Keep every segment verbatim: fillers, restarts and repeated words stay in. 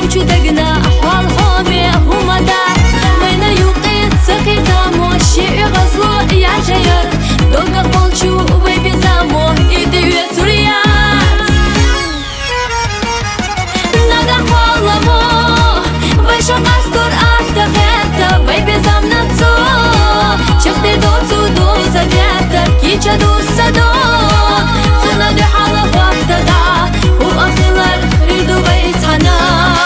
وجودنا أحوالهم هم دات وين يوقيت سقيتامو شيء غزلو يا جير دوغ بولشو وبيزامو إيدي سوريات نادا حوالمو ويشو قاستور أحتفيتا وبيزام نتسو شفتي دوتسو دوزا ديتا كيشا دوسا دو سنة دي حالة وقتا دا وأخيلار ريدو بيتانا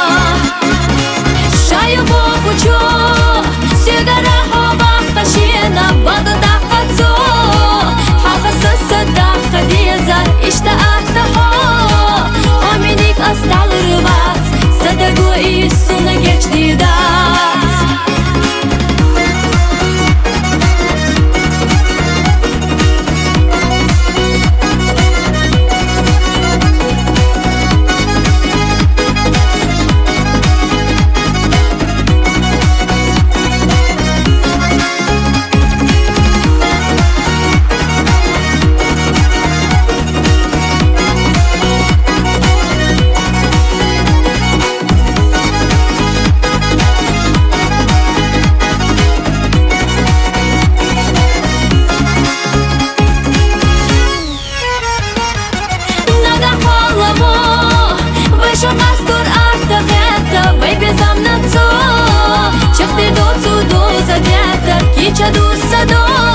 شايبو فوچو سيغارا هو باقتا شينا بادا داقاتسو حافظ الصداقة ديزا اشتاقتا هو همينيك أستعل ربات صدقو إيسونا geç didat Шамастур артафета, выбезам на цо. Шахты доцу доза дета, кича дуса до.